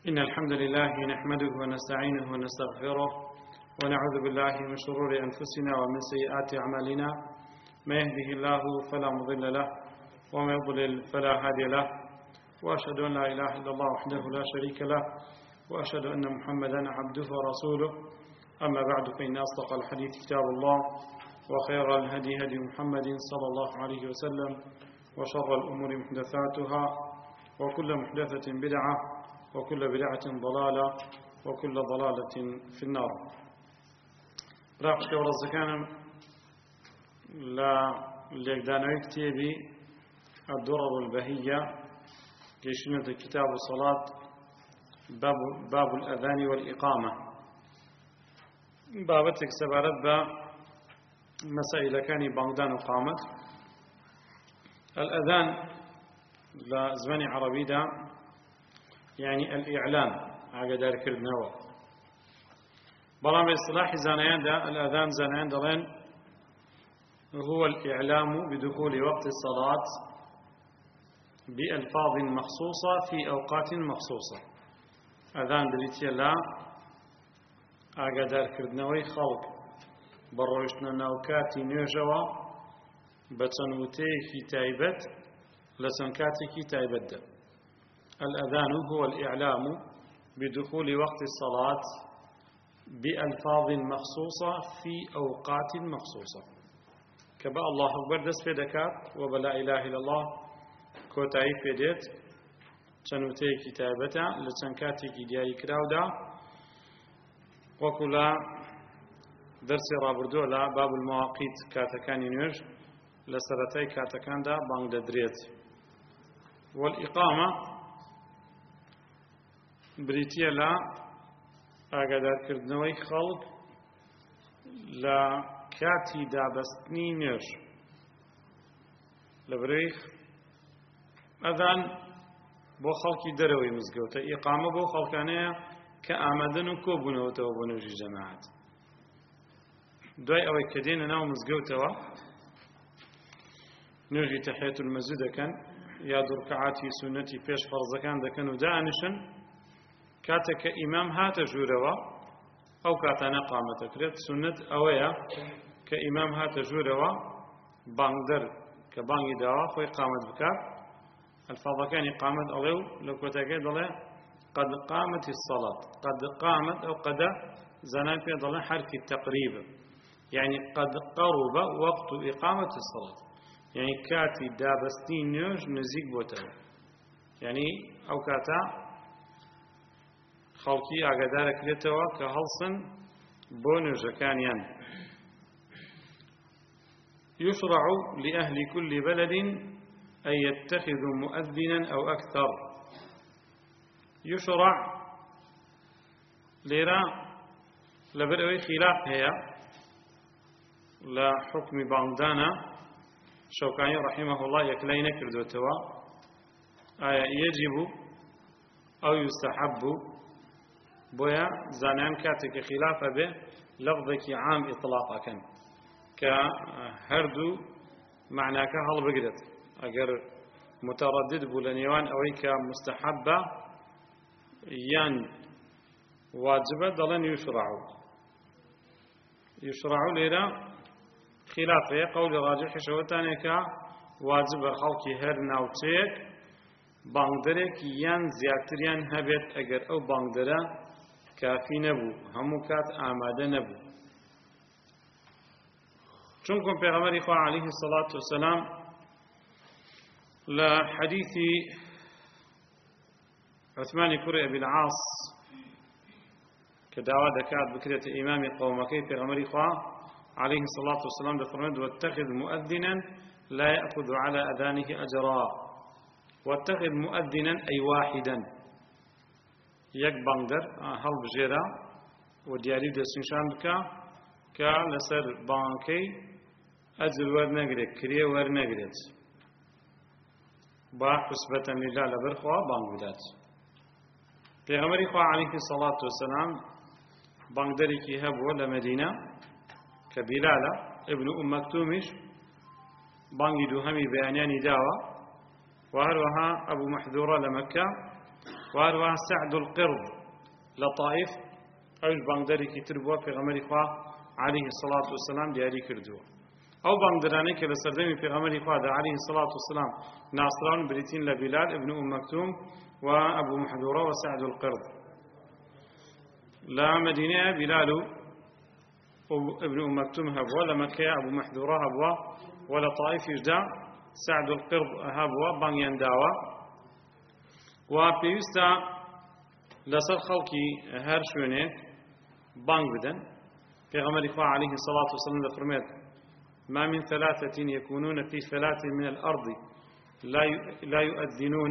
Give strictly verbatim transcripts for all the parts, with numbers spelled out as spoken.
إن الحمد لله نحمده ونستعينه ونستغفره ونعوذ بالله من شرور أنفسنا ومن سيئات أعمالنا ما يهده الله فلا مضل له وما يضلل فلا هادي له وأشهد أن لا إله إلا الله وحده لا شريك له وأشهد أن محمدا عبده ورسوله أما بعد فإن أصدق الحديث كتاب الله وخير الهدي هدي محمد صلى الله عليه وسلم وشر الأمور محدثاتها وكل محدثة بدعة وكل بدعة ضلالة وكل ضلالة في النار. راقش كورا الزكانم لا ليقدانوي كتابي الدرر البهية كيشنة كتاب الصلاة باب, باب الأذان والإقامة بابتك سبارت با مسائل كان بانغدان وقامت الأذان لا زمن عربي دا يعني الإعلام عقدار كردنوا بلان باصطلاح زانيان دا الأذان زانيان دلين هو الإعلام بدخول وقت الصلاة بألفاظ مخصوصة في أوقات مخصوصة أذان بريتيا لا عقدار كردنوي خلق بروشنا نوكاتي نيجوا بتنوتيه تايبت لسنكاتي تايبت دا. الأذان هو الإعلام بدخول وقت الصلاة بألفاظ مخصوصة في أوقات مخصوصة كبا الله أكبر دس في دكات وبلا إله إلا الله كوتاي في ديت تنوتي كتابتا لتنكاتي كدياي كراودا وكلا درس رابردو لا باب المواقيت كاتكاني نيج لسرتي كاتكان دا بانغ دريت والإقامة بريتيا لا ئاگادار کردنەوەی خەڵک لە کاتی دابەستنی نوێژ لەبەرەوەی ئەذان بۆ خەڵکی دەرەوەی مزگەوتە ئیقامە بۆ خەڵکانەیە کە ئامادەن و کۆبوونەوەتەوە بۆ نوێژی جەماعەت دوای ئەوەی کە دێنە ناو مزگەوتەوە نوێژی تەحیەت المەسجد دەکەن یا دوو ڕکعاتی سونەتی پێش فەرزەکان دەکەن و دائنشن کاتێک کە ئیمام هاتە ژوورەوە ئەو کاتانە قامەت دەکرێت سونەت ئەوەیە کە ئیمام هاتە ژوورەوە بانگدەر کە بانگی داوە خۆی قامەت بکات ئەلفاظەکانی قامەت ئەڵێ و لە کۆتەکەی دەڵێ قەد قامەتی الصەڵات قەد قامەت ئەو قەدە زانان پێ دەڵێن حرفی تەقریبە یعنی قەد قەڕوبە وەقت ئیقامەتی الصەڵات یعنی کاتی دابەستنی نوێژ نزیک بۆتەوە یعنی ئەو کاتە خەڵکی ئاگادارەکرێتەوە کە هەڵسن بۆ نوێژەکانیان يشرع لأهل كل بلد أن يتخذوا مؤذنا أو أكثر يشرع ليرا لبرأوي خلاف هي لا حكم باندانا شوكاني رحمه الله يكلين كردوتوا آية يجب أو يستحب بويا زانان كاتك خلافة به لفظك عام إطلاقا كان كهردو معناك هل بقدت أجر متردد بولنيوان أويك مستحبة ين واجبة ضلن يشرعوا يشرعوا ليرا خلافة قول راجح شوتاني كا واجبة خلقي هر ناوتيك بانگدرێک یان زیاتریان هەبێت ئەگەر ئەو بانگدەرە کافی نەبوو هەموو کات ئامادە نەبوو چونکە پێغەمبەری خوا عەلەیهی سەڵات وسەلام لە حەدیثی عوسمانی کوڕی ئەبی العاص کە داوا دەکات بکرێتە ئیمامی قەومەکەی پێغەمبەری خوا عەلەیهی سەڵات وسەلام دەفەرمێت واتخذ مؤذنا لا يأخذ على أذانه أجرا واتخذ مؤذنا أي واحدا يك بانجر هل بجيرا ودياري دستنشان بكا كا لسر بانكي أجر ورنقريت كريه ورنقريت با حسبة لله لبرخوا بانجدات پیغمبر خوا عليه الصلاة والسلام بانجدري كي هبو لمدينة كبلالة ابن أم مكتومش بانجدو همي بيانياني داوة وهروها أبو محذورة لمكة وهروها سعد القرض لطائف أوش بانگداري كتر بوا في غمر إخوة عليه الصلاة والسلام دياري كردوا أو بانگدراني كلا سردمي في غمر إخوة عليه الصلاة والسلام ناصران بريتين لبلال ابن أم مكتوم وأبو محذورة وسعد القرض لا مدينة بلال ابن أم مكتوم هبوا لمكة أبو محذورة هبوا ولا طائف يجدا سعد القرض هبوا بان ينداوا وبيستا لسر خلقي هر شوينك بان بدن في غمر إخوة عليه الصلاة والسلام فرمت ما من ثلاثة يكونون في ثلاث من الأرض لا لا يؤذنون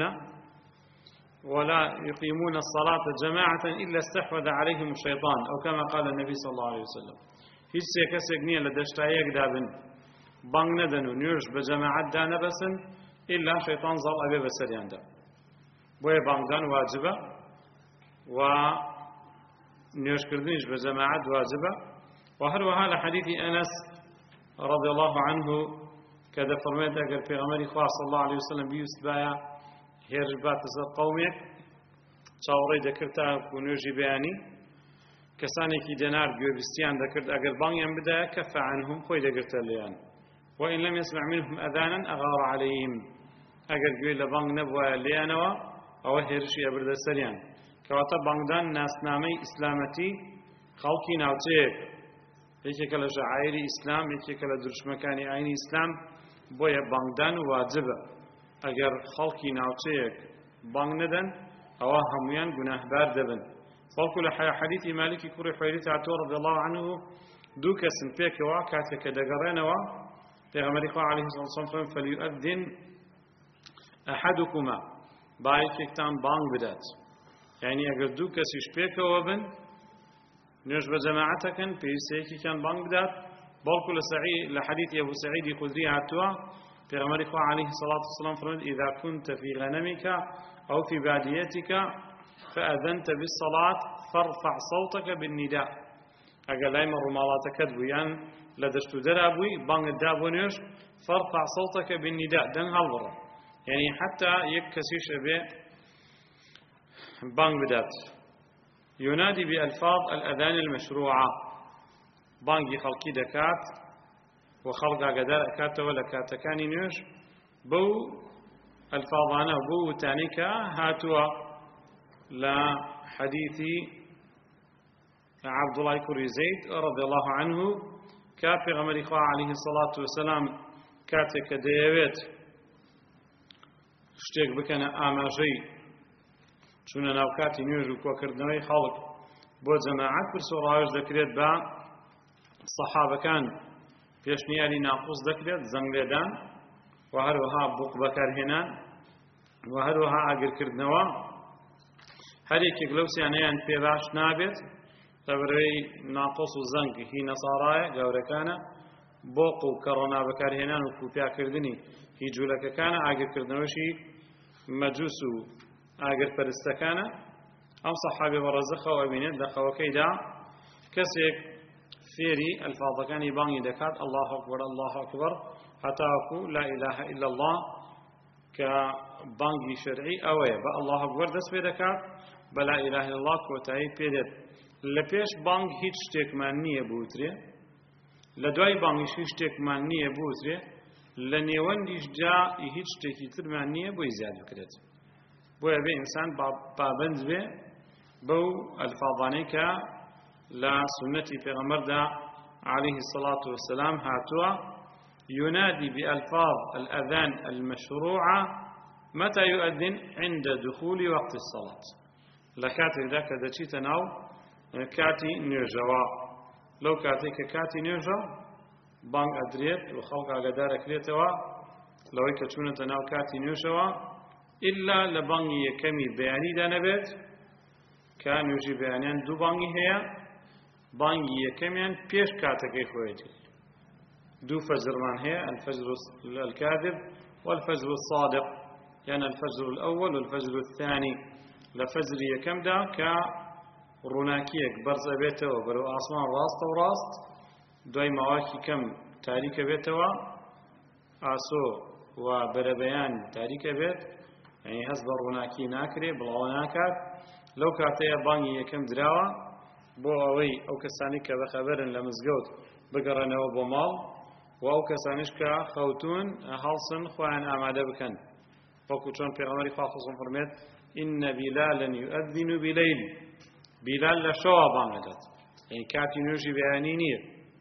ولا يقيمون الصلاة جماعة إلا استحوذ عليهم الشيطان أو كما قال النبي صلى الله عليه وسلم هیچ سێکەسێک نییە لە دەشتایەک دابن بانگ نەدەن و نوێژ بە جەماعەتدا نەبەسن ئیلا شەیطان زاڵ ئەبێ بەسەریاندا بۆیە بانگدان واجبە و نوێژکردنیش بە جەماعەت واجبە و هەروەها لە حەدیثی ئەنەس رضي الله عنه كذا فرميت أجر في غمري خاص صلى الله عليه وسلم بيوست بايا هيرج باتس قومك شاوري ذكرتها ونوجي بياني كساني كي دينار بيوبستيان ذكرت أجر بانيان بدا كف عنهم خوي ذكرت ليان وإن لم يسمع منهم أذانا أغار عليهم أجر جوي لبانج نبوة ليانوا أو هيرشي أبرد السريان كواتا بانجدان ناس نامي إسلامتي خلقي ناوتيك یەکێکە لە شەعائیری ئیسلام یەکێکە لە دروشمەکانی ئاینی ئیسلام بۆیە بانگدان واجبە ئەگەر خەڵکی ناوچەیەک بانگ نەدەن ئەوە هەمویان گوناهبار دەبن بەڵکو لە حەدیثی مالکی کوڕی حوەیرث هاتووە رضی الله عنه دوو کەسن پێکەوە کاتێک کە دەگەڕێنەوە پێغەمبەری خوا عەلەیهی سەڵاتو وەسەلام فەرمووی فەلیؤەذن ئەحەدوکما با یەکێکتان بانگ بدات یعنی ئەگەر دوو کەسیش پێکەوە بن نوێژ بە جەماعەتەکەن پێویستەیەکی کەن بانگ بدات بەڵکو لە سەعید لە حەدیثی ئەبوو سەعیدی خودری هاتووە پێغەمبەری خوا عەلەیهی سەڵاتو وەسەلام فەرمووی إذا كنت في غنمك أو في باديتك فأذنت بالصلاة فارفع صوتك بالنداء ئەگەر لای مەڕووماڵاتەکەت بوو یان لە دەشت و دەرا بووی بانگت دا بۆ نوێژ فارفع صوتك بالنداء دەنگ هەڵبڕە یعنی حتا یەک کەسیش ئەبێ بانگ بدات ينادي بألفاظ الأذان المشروعة بانجي خلقي دكات وخلقا قدر أكات ولا كاتكاني نيوش بو ألفاظانا بو تانيكا هاتوا لا حديثي عبد الله كري زيد رضي الله عنه كافي غمر إخوة عليه الصلاة والسلام كاتك ديويت اشتيك بكنا آماجي چونە ناوکاتی نوێژ و کۆکردنەوەی خەڵک بۆ جەماعەت پرس و ڕاوێژ دەکرێت بە سەحابەکان پێشنیاری ناقوس دەکرێت زەنگ لێدان و هەروەها بوق بەکارهێنان و هەروەها ئاگرکردنەوە هەرێکێک لەو سیانەیان پێ باش نابێت لەبەرەوەی ناقوس و زەنگ هی نەساڕایە گەورەکانە بۆق و کەڕەنا بەکارهێنان و کوپیاکردنی هی جوولەکەکانە ئاگرکردنەوەشی مەجووس و ئاگر پەرستەکانە ئەم سەحابێ بەڕەزەخەوە بینێت لە خەوەکەیدا کەسێک فێری ئەلفاظەکانی بانگی دەکات الله ئەکبەر الله ئەکبەر هەتاکو لا ئیلاهە ئیلا الله کە بانگی شەرعی ئەوەیە بە الله ئەکبەر دەست پێ دەکات بە لا ئیلاهە ئیلا الله کۆتایی پێ دێت لە پێش بانگ هیچ شتێکمان نییە بوترێ لە دوای بانگیش هیچ شتێکمان نییە بوترێ لە نێوەندیش جا هیچ شتێکی ترمان نییە بۆی زیاد بکرێت بۆیە بێ ئینسان پابەند بێ بەو ئەلفاظانەی کە لە سنەتی پێغەمبەردا عليه الصلاة والسلام هاتووە ينادي بألفاظ الأذان المشروعة متى يؤذن عند دخول وقت الصلاة لكاتي ذاك دچيت ناو كاتي نيجوا لو كاتي كاتي نيجا بانگ أدريت وخلق أقدار كريتوا لو يكتشونة ناو كاتي نيجوا إلا لبانگی یەکەمی بەیانی دانەبێت کە نوێژی بەیانیان دوو بانگی هەیە بانگی یەکەمیان پێش کاتەکەی خۆیەتی دوو فەجرمان هەیە الفجر الكاذب والفجر الصادق يعني الفجر الأول والفجر الثاني لفجر يكمدا كروناكيك برز بيتوا برو آسمان راست وراست دوي مواكي كم تاريك بيتوا آسو وبربيان تاريك بيت يعني هەست بە ڕووناکی ناکرێ بڵاو ناکات لەو کاتەیە بانگی یەکەم دراوە بۆ ئەوەی ئەو کەسانی کە بەخەبەرن لە مزگەوت بگەڕێنەوە بۆ ماڵ و ئەو کەسانیش کە خەوتون هەڵسن خۆیان ئامادە بکەن وەکو چۆن پێغەمبەری خوا خۆسم فەرمێت إن بلالا يؤذن بليل بلال لە شەوا بانگ دەدات يعني کاتی نوێژی بەیانی نییە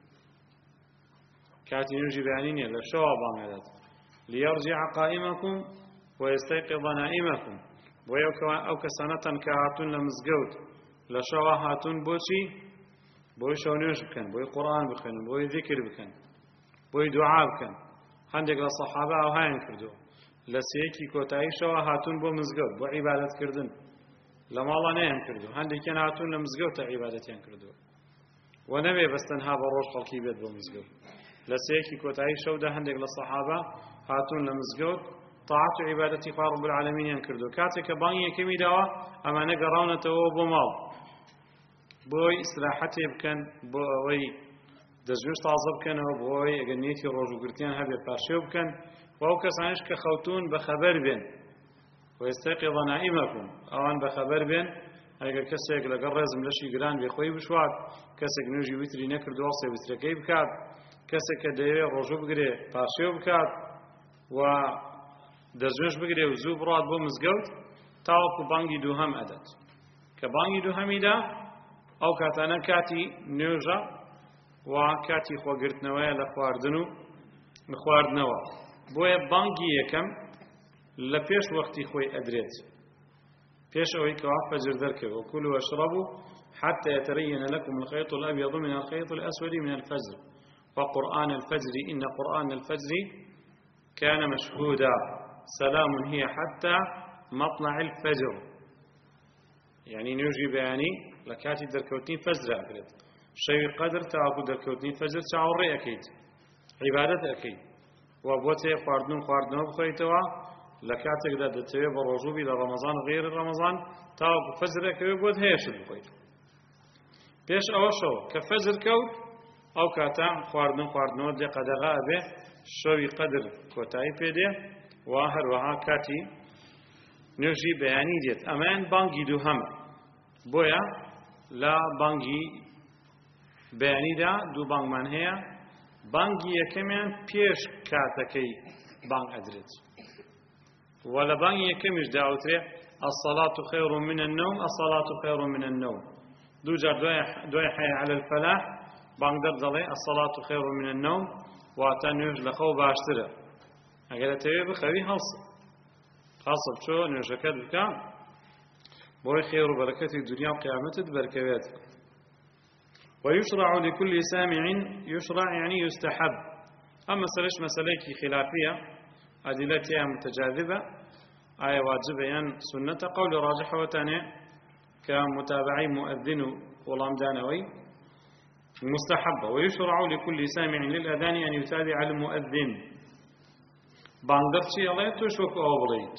کاتی نوێژی بەیانی نییە لە شەوا بانگ دەدات ليرجع قائمكم ويستيقظ نائمكم بۆیە ئەو کەسانەتەن کە هاتوون لە مزگەوت لە شەوا هاتوون بۆچی بۆی شەو نوێژ بکەن بۆی قورئان بخوێنن بۆی ذیکر بکەن بۆی دوعا بکەن هەندێک لە سەحابە ئەوهایان کردووە لە سەیەکی کۆتایی شەوا هاتوون بۆ مزگەوت بۆ عیبادەتکردن لە ماڵە نەیان کردو هەندێکیان هاتوون لە مزگەوتە عیبادەتیان کردووە و نەبێ بەستەنها بە ڕۆژ خەڵکی بێت بۆ مزگەوت لە سەیەکی کۆتایی شەودا هەندێک لە سەحابە هاتوون لە مزگەوت طاعت و عیبادەتی خوا رب العالمینیان کردو کاتێک کە بانگی یەکەمی داوە ئەمانە گەڕاونەتەوە بۆ ماڵ بۆی ئیستراحەتێ بکەن بۆ ئەوەی دەستگوێش تازە بکەنەوە بۆ ئەوەی ئەگەر نیەتی ڕۆژوگرتیان هەبێت پاشێو بکەن و ئەو کەسانش کە خەوتون بەخەبەر بێن ويستيقظ نائمكم ئەوان بەخەبەر بێن ئەگەر کەسێک لەگەڵ ڕێزم لەشی گران بێ خۆی بشوات کەسێک نوێژی ویتری نەکردووە سێ ویترەکەی بکات کەسێک کە دەیەوێت ڕۆژوو بگرێ پاشێو بکات و دەستگوێش بگرێ و زوو بڕات بۆ مزگەوت تاوەکو بانگی دووهەم ئەدات کە بانگی دووهەمیدا ئەو کاتانە کاتی نوێژە و کاتی خۆگرتنەوەیە لە خواردن و خواردنەوە بۆیە بانگی یەکەم لە پێش وەختی خۆی ئەدرێت پێش ئەوەی کەوا فەجر دەرکەوێت وكلوا واشربوا حتى يتبين لكم الخيط الأبيض من الخيط الأسود من الفجر وقرآن الفجر إن قرآن الفجر كان مشهودا سلام هي حتى مطلع الفجر يعني نوجي بياني لكاتي دركوتين فجر أكيد شيء قدر تاكو دركوتين فجر تعوري أكيد عبادة أكيد وابوتي خواردن خواردن بخويتوا لكاتك دا دتوي بروجوبي لرمضان غير رمضان تاكو فجر أكيد بود هيش بخويت بيش أوشو كفجر كود أو كاتا خواردن خواردن دي قدغا به شوي قدر كوتاي بيدي واهر وها كاتي نوجي بياني ديت أمان بانجي دوهم بويا لا بانجي بياني دا دو بانج من هي بانجي يكمن بيش كاتكي بانج أدرت ولا بانجي يكمش داوتري الصلاة خير من النوم الصلاة خير من النوم دو جار دوي حي على الفلاح بانج دردلي الصلاة خير من النوم واتنوج لخو باشتره اگر تەوێ بخەوی هەڵسە خاصە بچۆ نوێژەکەت بکە بۆی خێر و بەرەکەتی دنیا و قیامەتت بەرکەوێت ويشرع لكل سامع يشرع يعني يستحب أما سلش مسألة خلافية أدلتها متجاذبة آية واجبة يعني سنة قول راجح وتاني كمتابعي مؤذن ولامدانوي مستحبة ويشرع لكل سامع للأذان أن يتابع المؤذن باندرتي الله تشوك أوبريت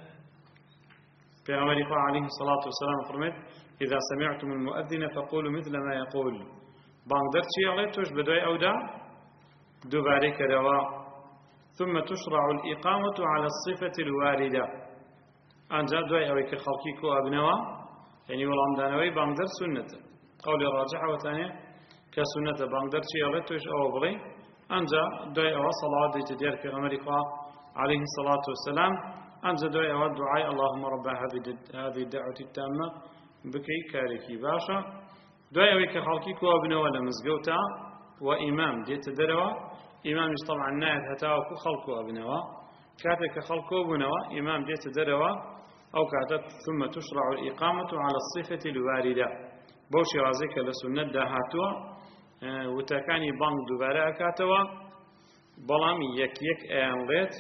في أمريكا عليه الصلاة والسلام فرمت إذا سمعتم المؤذن فقولوا مثل ما يقول باندرتي الله تش بدوي أودا دوبارك روا ثم تشرع الإقامة على الصفة الواردة أنجا دوي أويك خلقيكو أبنوا يعني والله دانوي باندر سنة قول راجح وثانية كسنة باندرتي الله تش أوبري أنجا دوي أو صلاة دي تدير في أمريكا عليه الصلاة والسلام أنجا دوي أو الدعاء اللهم رب هذه الدعوة التامة بكي كاركي باشا دوي أويك خلقي كوا بنوا لمزقوتا وإمام دي تدروا إمام طبعا نايد هتاو كو خلقوا بنوا كاتك خلقوا بنوا إمام دي تدروا أو كاتت ثم تشرع الإقامة على الصفة الواردة بوشي رازيك لسنة دهاتوا وتكاني بانك دوباره أكاتوا بلام يك يك أياملت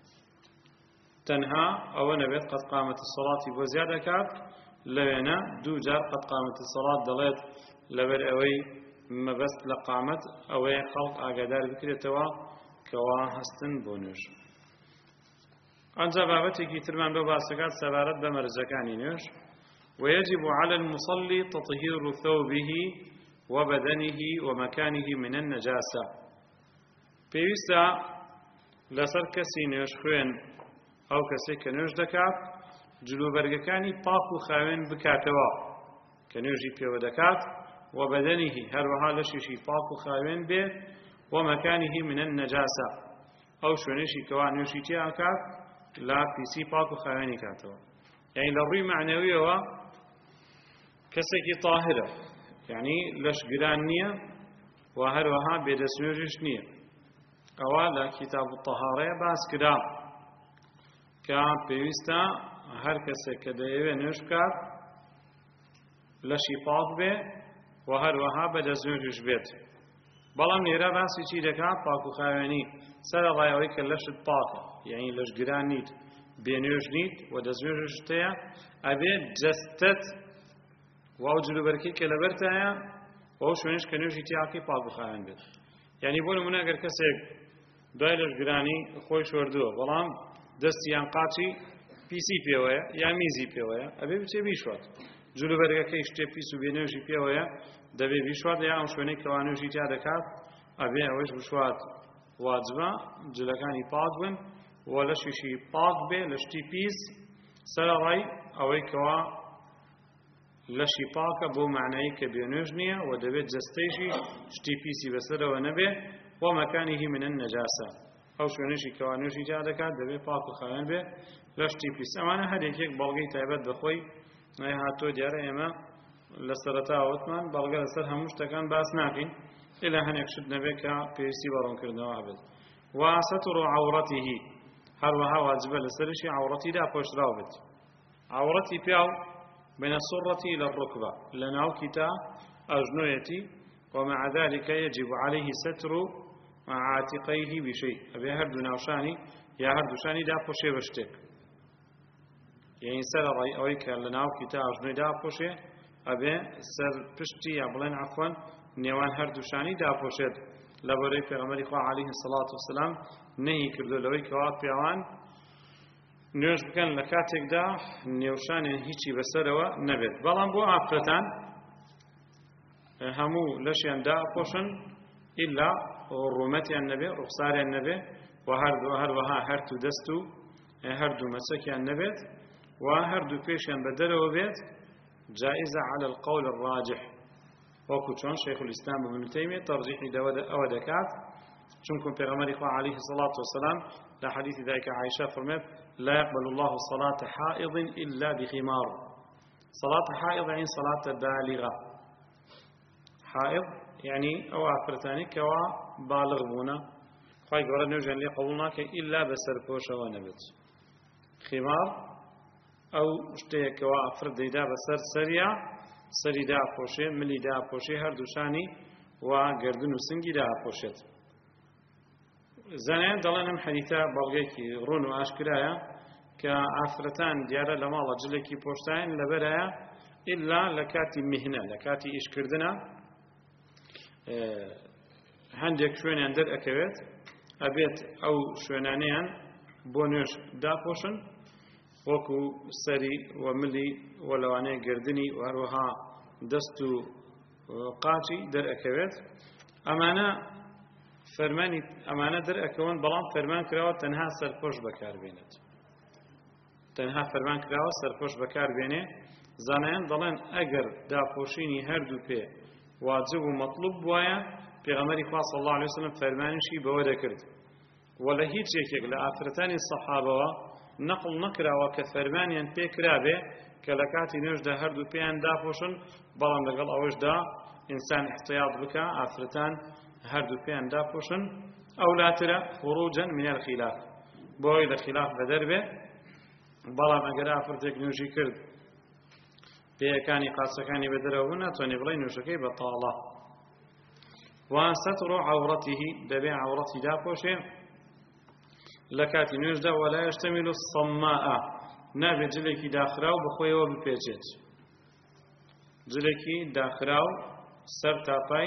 تنها أو نبيت قد قامت الصلاة بوزيادة كات لوينا دو جار قد قامت الصلاة دلت لبر أوي ما بس لقامت أوي خلق أقدار بكرتوا كوا هستن بونوش أنجا بابتي كي ترمان بباسكات سبارت بمرزكاني نوش ويجب على المصلي تطهير ثوبه وبدنه ومكانه من النجاسة بيوستا لسر كسي نوش خوين ئەو کەسێک کە نوێژ دەکات جلوبەرگەکانی پاک و خاوێن بکاتەوە کە نوێژی پێوە دەکات و بەدەنیهی هەروەها لەشیشی پاک و خاوێن بێت و مەکانیهی من النەجاسە ئەو شوێنێشی کەوا نوێژی تێ ئەکات لا پیسی پاک و خاوێنی کاتەوە یعنی لە ڕووی معنەویەوە کەسێکی تاهرە یعنی لەشگران نییە و هەروەها بێدەستنوێژیش نییە ئەوە لە کتاب الطەهارەیە باس کرا کە پێویستە هەر کەسێک کە دەیەوێت نوێژ بکات لەشی پاک بێ و هەروەها بەدەستنوێژیش بێت بەڵام لێرە باسی چی دەکات پاک و خاوێنی سەرەڕای ئەوەی کە لەشت پاکە یعنی لەشگران نیت بێنوێژ نیت و دەستنوێژت هەیە ئەبێ جەستەت و ئەو جلوبەرگەی کە لەبەرتایە ئەو شوێنش کە نوێژی تیاکەی پاک و خاوێن بێت یعنی بۆ نمونە ئەگەر کەسێک دوای لەشگرانی خۆی شۆردووە بەڵام دەستی یان قاچی پیسی پێوەیە یان میزی پێوەیە ئەبێ بچێ بیشوات جلوبەرگەکەی شتێ پیس و بێنوێژی پێوەیە دەبێ بیشوات یا ئەو شوێنەی کەوا نوێژی تیا دەکات ئەبێ ئەوەش بشوات واجبە جلەکانی پاک بن و لەشیشی پاک بێ لە شتی پیس سەرەڕای ئەوەی کەوا لەشی پاکە بۆ معنایی کە بێنوێژ نییە و دەبێت جەستەیشی شتی پیسی بەسەرەوە نەبێ و مەکانیهی من النەجاسە ئەو شوێنێشی کەوا نوێژی تیا دەکات دەبێت پاک و خاوێن بێ لە شتی پیس ئەمانە هەرێکێک بەڵگەی تایبەت بەخۆی هاتۆ دیارە ئێمە لە سەرەتاوەتمان بەڵگە لەسەر هەموو شتەکان باس ناکەین إلا هەنێک شت نەبێت کە پێویستی بەڕوونکردنەوە هەبێت و سەتر عەورەتیهی هەروەها واجبە لەسەرشی عەورەتی داپۆشراو بێت عەورەتی پیاو بين السرة إلى الركبة لناو كتا أجنويتي ومع ذلك يجب عليه ستر عاتقيه بشيء أبي هردو ناوشاني يا هردو شاني دا بوشي بشتك يعني سر رأي أويك لناو كتا أجنوي دا بوشي أبي سر بشتي يعبلين عفوا نيوان هردو شاني دا بوشيد لبوري في غمري خواه عليه الصلاة والسلام نهي كردو لويك وات بيوان نوێژ بکەن لە کاتێکدا نێوشانێن هیچی بەسەرەوە نەبێت بەڵام بۆ ئافرەتان هەموو لەشیان داپۆشن ئیلا ڕوومەتیان نەبێ ڕوخساریان نەبێ و هەردوو هەروەها هەردوو دەست و هەردوو مەچەکیان نەبێت و هەردوو پێشیان بە دەرەوە بێت جائزە على القول الراجح وەکو چۆن شەیخ الئیسلام ابن تەیمیە تەرجیحی ئەوە دەکات چونکە پێغەمبەری خوا عليه الصلاة والسلام لا حديث ذلك عائشة فرمت لا يقبل الله صلاة حائض إلا بخمار صلاة حائض يعني صلاة بالغة حائض يعني أو أفرتاني كوا بالغ بونا خواهي قرأ نوجه اللي قبولناك إلا بسر بوشة ونبت خمار أو اشتهي كوا أفرد ديدا بسر سريع سري دا بوشي ملي دا بوشي هر دوشاني وقردن وسنجي دا بوشت زانیان دەڵێن ئەم حەدیثە بەڵگەیەکی ڕوون و ئاشکرایە کە ئافرەتان دیارە لە ماڵە جلێکی پۆشتایان لەبەرایە ئیلا لە کاتی میهنە لە کاتی ئیشکردنە هەندێک شوێنیان دەرئەکەوێت ئەبێت ئەو شوێنانەیان بۆ نوێژ داپۆشن وەکو سەری و ملی و لەوانەیە گردنی و هەروەها دەست و قاچی دەرئەکەوێت ئەمانە فەرمانی ئەمانە دەرئەکەون بەڵام فەرمان کراوە تەنها سەرپۆش بەکاربێنێت تەنها فەرمان کراوە سەرپۆش بەکاربێنێ زانایان دەڵێن ئەگەر داپۆشینی هەردوو پێ واجب و مەطلوب بوایە پێغەمبەری خوا صلی الله علیه وسلم فەرمانیشی بەوە دەکرد و لە هیچ یەکێک لە ئافرەتانی سەحابەوە نەقڵ نەکراوە کە فەرمانیان پێ کرابێ کە لە کاتی نوێژدا هەردوو پێیان داپۆشن بەڵام لەگەڵ ئەوەشدا ئینسان احتیاط بکە ئافرەتان هەردوو پێیان داپۆشن ئەولاترە خروجا من الخلاف بۆی لە خلاف بەدەربێ بەڵام ئەگەر ئافرەتێک نوێژی کرد پێیەکانی قاسەکانی بەدەرەوە ناتوانێ بڵێ نوێژەکەی بەتاڵە وستر عورته دەبێ عورەتی داپۆشێ لە کاتی نوێژدا ولا يشتمل الصماء نابێ جلێکی داخراو بخۆیەوە بپێچێت جلێکی داخراو سەر تاپای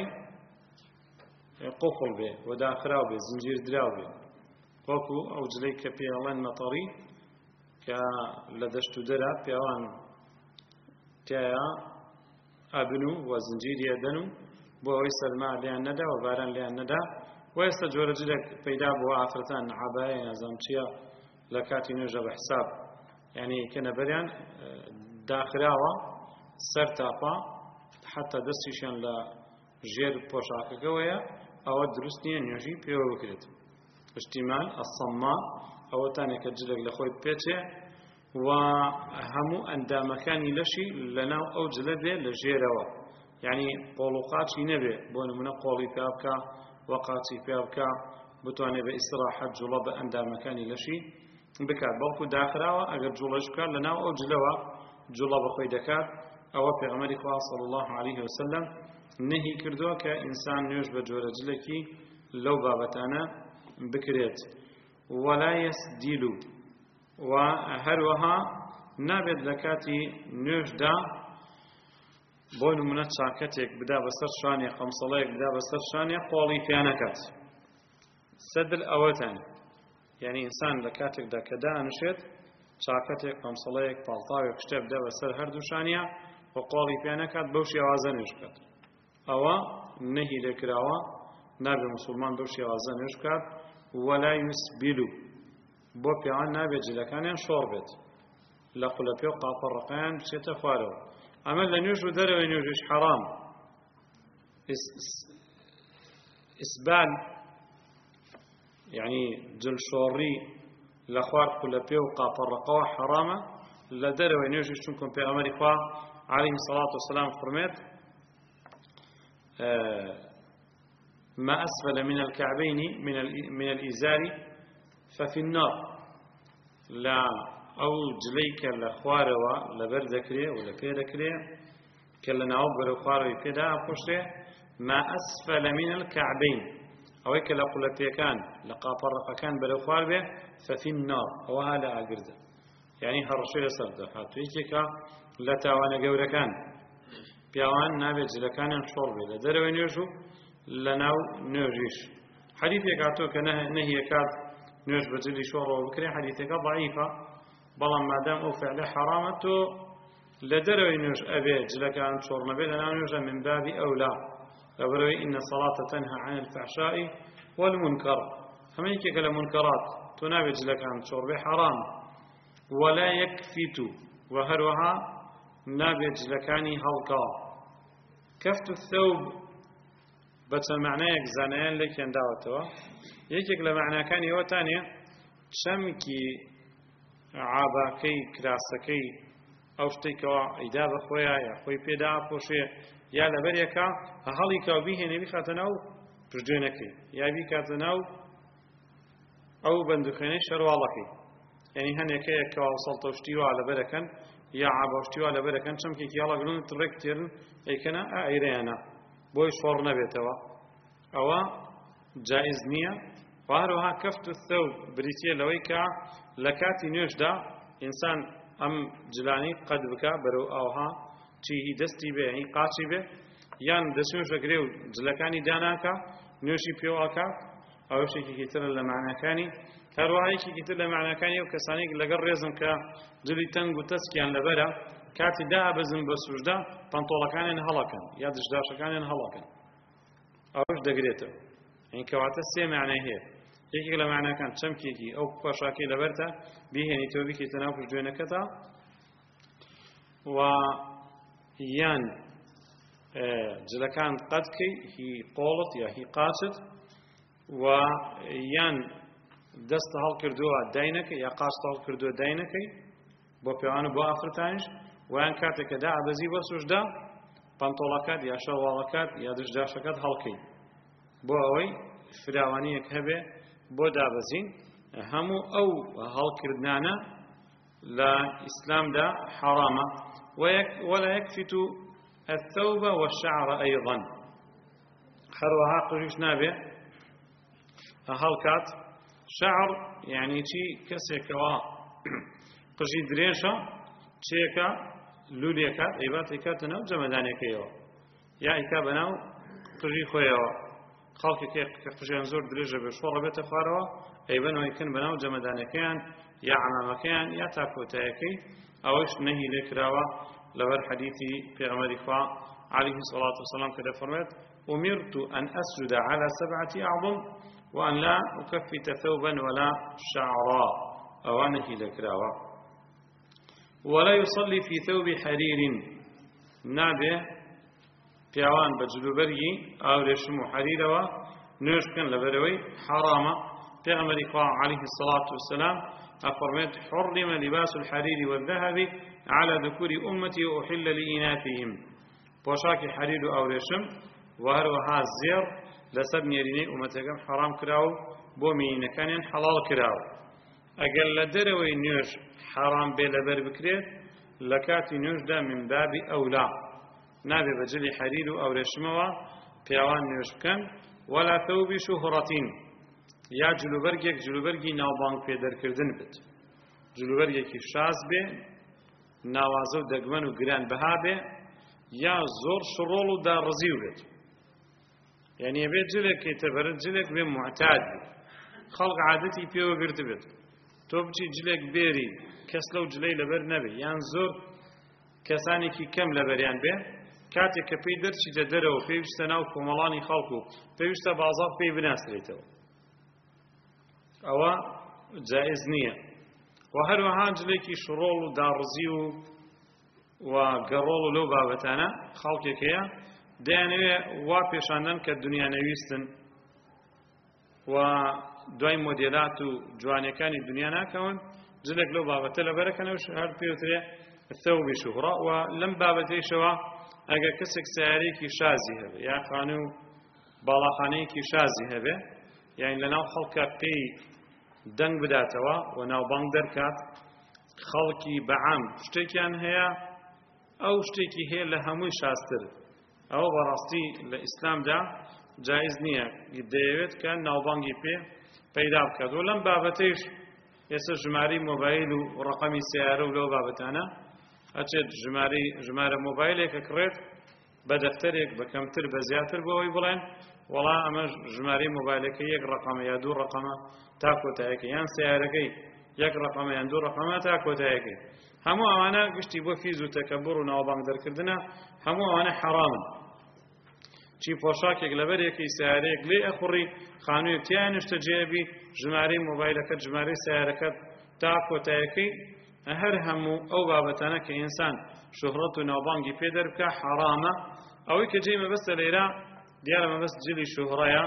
قفڵ بێ و داخراو بێ زنجیر دراو بێ وەکو ئەو جلەی کە پێڵەن مەتەڕی کە لە دەشت و دەرا پیاوان تایە ئەبن و وە زنجیری ئەدەن و بۆ ئەوەی سەرما لیان نەدا و باران لیان نەدا و ئێستا جۆرە جلێک پەیدا بۆ ئافرەتان عەبایە یازام چییە لكاتي نوجه بحساب يعني كنا بريان داخراوة سرتاپا حتى دستيشان لجير بوشاك قوية أو درستني نيوجي بيو بكرت اشتمال الصماء أو تاني كجلق لخوي بيتي وهمو أندامكاني لشي لنا أو جلبه لجيروا يعني قولوقاتي نبي بون من قولي بابكا وقاتي بابكا بتواني بإستراحة جلب أندامكاني لشي بكات بلكو داخراوة أجر جلجكا لنا أو جلوا جلب خوي دكات أو في عمر صلى الله عليه وسلم نهي كردوا كإنسان نيوش بجورة جلكي لو بابتانا بكريت ولا يسديلو وهروها نابد لكاتي نيوش دا بون منت شاكتك بدا بسر شانية خمسلايك بدا بسر شانية قولي فيانكات سدل أوتان يعني إنسان لكاتك دا كدا نشت شاكتك خمسلايك بالطاوي كشتب دا بسر هردو شانية وقولي فيانكات بوشي عوازن يشكت أو نهي لكراوة نابي مسلمان بوشي عوازن يشكت ولا يسبلو بو بيان نابي جلكانيان شوربت لقل بيو قاطر رقان بشيتا فارو أما لنيوش ودرو ينيوش حرام إس إسبال يعني جل شوري لخوار كل بيو قاطر رقوا حرامة لدرو ينيوش شنكم في أمر إخوة عليه الصلاة والسلام فرميت آه ما أسفل من الكعبين من من الإزار ففي النار لا أو جليك لخواروا لبردكري ولا بيدكري كلنا أوبر خواروا كذا أفوشه ما أسفل من الكعبين أو كلا قلت كان لقاطر فكان بالخوار به ففي النار وهذا أجرد يعني هالرشيل سرد حتويك لا توانا جورا كان بيوان نابج لكان شرب لدرو نيوشو لناو نيوجيش حديثك عتو كنه نهي كاد نيوش بجلي شور وبكري حديثك ضعيفة بلا ما دام أو فعل حرامته لدرو نيوش أبي لكان شور نبي لنا نيوش من باب أولى أبروي إن الصلاة تنهى عن الفحشاء والمنكر هميك كلا منكرات تنابج لكان شور بحرام ولا يكفت وهروها نابج لكاني هلقا كفت الثوب بس معناه زنان لك ينداوتوا يكيك لمعنى كان يوتانية شمكي عاباكي كراسكي أو شتيكوا إذا بخويا يا خوي بيدا بوشي يا لبريكا هاليكا وبيه نبي خاتناو برجونكي يا بي كاتناو أو بندخيني شروالكي يعني هنيكي كوا وصلتوا شتيوا على بركن يا عابا شتيوا على بركن شمكي كيالا قلون تركتيرن أي كنا أيريانا بوي شور نبيتوا أو جائز نية وهروها كفت الثوب بريتيا لويكا لكاتي نيوش دا إنسان أم جلاني قد بكا برو أوها تيهي دستي به يعني قاتي به يان دسنوش وكريو جلكاني داناكا نيوشي بيواكا أو شيء كتير لمعنى كاني هروها يكي كتير لمعنى كاني وكسانيك لقر ريزم كا جلي تنقو تسكيان لبرا كاتي دا بزن بسوجدا بانطولكان هلاكن يادش داشكان هلاكن أوش دقريته يعني كواتا سي معنى هي يكي لمعنى كان شمكيكي أو باشاكي لبرتا بيهني توبيكي تناوش جوينكتا و يان جلكان قدكي هي قولت يا هي قاصد ويان دست هل كردوها دينك يا قاصد هل كردوها دينك بو بيوانو بو أفرتانش وان كاتك دا عبزي بسوجدا بانطولكات يا شوالكات يا دشداشكات هلكي بو اوي فراوانيك هبه بو دابزين همو او هلكردنانا لا اسلام دا حرامه ولا يكفت الثوب والشعر ايضا خروها قريش نابه هلكات شعر يعني شي كسكوا قجي دريشه شيكا لوليكا ايباتيكا تناو جمدانيكيو يا ايكا بناو قجي خويا خلقي كي قجي زور دريجه بشوره بيت فاروا ايبن ويكن بناو جمدانيكيان يا عمامكيان يا تاكوتاكي اوش نهي لكراوا لور حديثي في امريكا عليه الصلاه والسلام كده فرمت امرت ان اسجد على سبعه اعظم وان لا اكفت ثوبا ولا شعرا أوانه لكراوة. ولا يصلي في ثوب حرير نابه پیاوان بجلوبرگی أو رشم حريرة نوشكن لبروي حرامة پیغمبر عليه الصلاة والسلام أفرمت حرم لباس الحرير والذهب على ذكور أمتي وأحل لإناثهم بوشاك حرير أو رشم وهروها الزير لسد نيريني أمتكم حرام كراو بومين كان حلال كراو أقل لدروي نوش حرام بلبر بكريت لكاتي نوش دا من باب أولى نابي بجلي حرير أو رشموا بيوان نوش كان ولا ثوب شهرة يا جلوبرگيك جلوبرگي ناوبانك بيدر كردن بت جلوبرگيك شاز بي ناوازو دقمن و گران بها بي يا زور شرولو دا رزيو بت يعني يبي جلك يتبرد جلك بي معتاد خلق عادتي بيو قرد بت توبجي جلك بيري كسلو جلي لبر نبي يعني زور كساني كي كم لبريان بي كاتي كبي درشي جدره وفيوشتا ناو كومالاني خلقو فيوشتا بازاق بي بناسريتو أو جائز نية وهروها جليكي شرول دارزيو وقرول لو بابتانا خلقي كيا دانوي واپیشاندن كالدنيا نويستن ودوای موديلات جوانيكاني الدنيا ناكون جلك لو بابتا لبركنا وش هاد بيوتري الثوب شهرة ولم بابتي شوا اگه كسك سياريكي شازي هبه يا خانو بالاخانيكي شازي هبه يعني لناو خلقا قي دنگ بداتوا وناو بانگ دركات خلقي بعام شتيكيان هيا او شتيكي هي لهموي شاستر او براستي الاسلام دا جائز نية يديوت كان ناو بانگي بي پیدا بكات ولم بابتيش يسر جماري موبايل ورقمي سيارة ولو بابتانا أجد جماري جمارة موبايلك كريت بدفترك بكمتر بزياتر بوي بلين والله أما جماري موبايلك يك رقم يا دو رقم تاكو تاكي يعني سيارك يك رقم يا دو رقم تاكو تاكي همو أنا قشتي بفيزو تكبر ونوابان در كردنا همو أنا حرام چی پوشاکێک لەبەر یەکەی سیارەیەک لێ ئەخوڕی خانوویەک تیان نیشتە جێبی ژمارەی مۆبایلەکەت ژمارەی سیارەکەت تا کۆتایەکەی هەر هەموو ئەو بابەتانە کە ئینسان شوهڕەت و ناوبانگی پێ دەربکە حەرامە ئەوەی کە جێی مەبەستە لێرە دیارە مەبەست جلی شوهڕەیە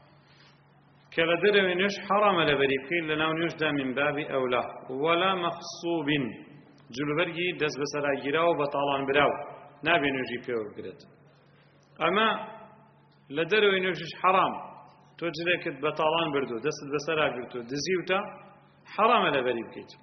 کە لە دەرەوەی نوێژ حەرامە لەبەری بکەیت لە ناو نوێژدا من بابی ئەولا وەلا مەخسووبین جلوبەرگی دەست بەسەراگیرا و بەتاڵان براو نابێ نوێژی پێوە بگرێت ئەمە لە دەرەوەی نوێژش حەرام تۆ جلێکت بەتاڵان بردو دەستت بەسەرا گرتو دزیوتە حەرامە لەبەری بکەیت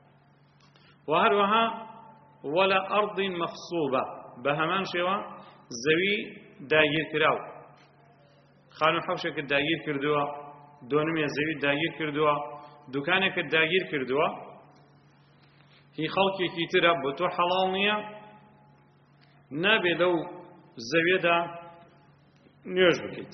و هەروەها وەلا ئەڕضین مەخسووبە بە هەمان شێوە زەوی داگیرکراو خانوو حەوشێکت داگیر کردووە دۆنمیە زەوی داگیر کردووە دوکانێکت داگیر کردووە هی خەڵکێکی ترە بۆ تۆ حەڵاڵ نییە نابێ لەو زەویەدا نوێژ بکەیت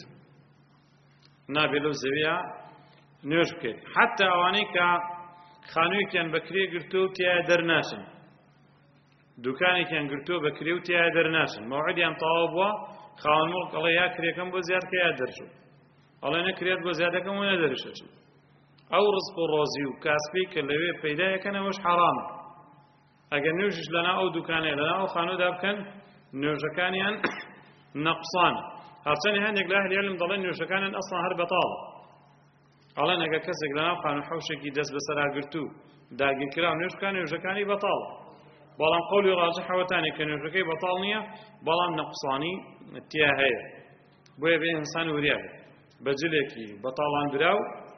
نابێ لەو زەویە نوێژ بکەیت حتا ئەوانەی کە خانوویەکیان بەکرێ گرتو و تیایە دەرناچن دوکانێکیان گرتو بەکرێ و تیایە دەرناچن مەوعیدیان تەواو بووە خاوەن مڵک ئەڵێ یا کرێکەم بۆ زیادکە یا دەرچوو ئەڵێ نەکرێت بۆ زیادەکەم و نەدەرشەچن ئەو ڕزق و ڕۆزی و کاسبی کە لەوێ پەیدایەکەنەوەش حەرامە ئەگەر نوێژش لەناو ئەو دوکانەیە لەناو ئەو خانوودا بکەن نوێژەکانیان نەقسان هەرچەندی هەندێک لە ئەهلی عیلم دەڵێن نوێژەکانیان ئەسڵەن هەر بەتاڵە ئەڵێن ئەگەر کەسێک لەناو خانوو حەوشێکی دەست بەسەرا گرتو داگیرکراو نوێژ بکات نوێژەکانی بەتاڵە بەڵام قەولی ڕاجح ئەوەتانێ کە نوێژەکەی بەتاڵ نییە بەڵام نەقسانی تیا هەیە بۆیە بێ ئینسان وریا بێت بە جلێکی بەتاڵان براو